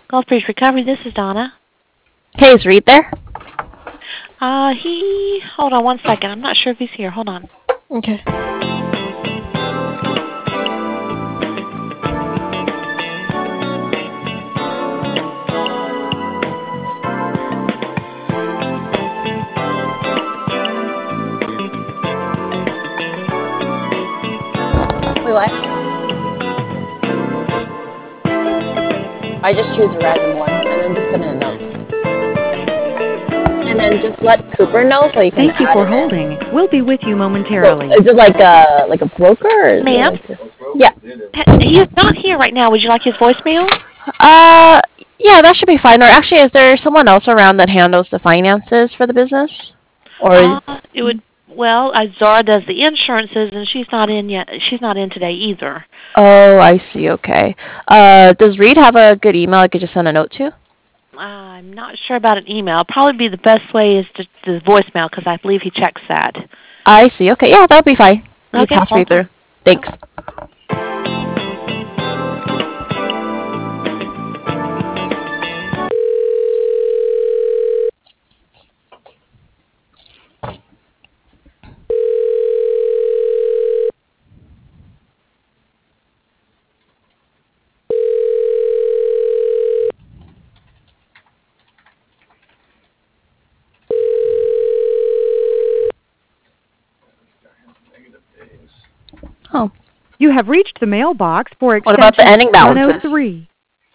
Gulf Breeze Recovery, this is Donna. Hey, is Reed there? Hold on one second. I'm not sure if he's here. Hold on. Okay. Wait, what? I just choose a random one and then just put in a note. And then just let Cooper know so he can Thank you add for it in. holding. We'll be with you So, momentarily. is it like a broker or is Ma'am? it like yeah. He is not here right now. Would you like his voicemail? Uh yeah, that should be fine. Or actually, is there someone else around that handles the finances for the business? Or It would. Well, Zara does the insurances, and she's not in yet. She's not in today either. oh, I see. Okay. Does Reed have a good email I could just send a note to? I'm not sure about an email. Probably be the best way is to the voicemail because I believe he checks that. I see. Okay. Yeah, that'll be fine. You Okay. pass Reed through. Thanks. Oh. You have reached the mailbox for What about the extension ending balances? 103.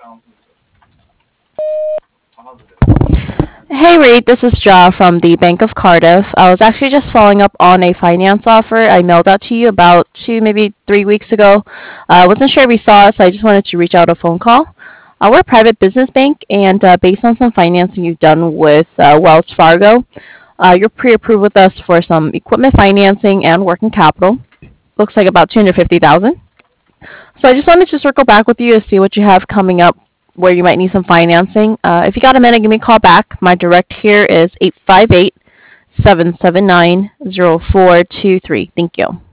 Hey Reed, this is Ja from the Bank of Cardiff. I was actually just following up on a finance offer I mailed out to you about maybe 3 weeks ago. I wasn't sure if you saw it, so I just wanted to reach out a phone call. We're a private business bank, and based on some financing you've done with Wells Fargo, you're pre-approved with us for some equipment financing and working capital. Looks like about 250,000. So I just wanted to circle back with you to see what you have coming up where you might need some financing. If you got a minute, give me a call back. My direct here is 858 779 0423. Thank you.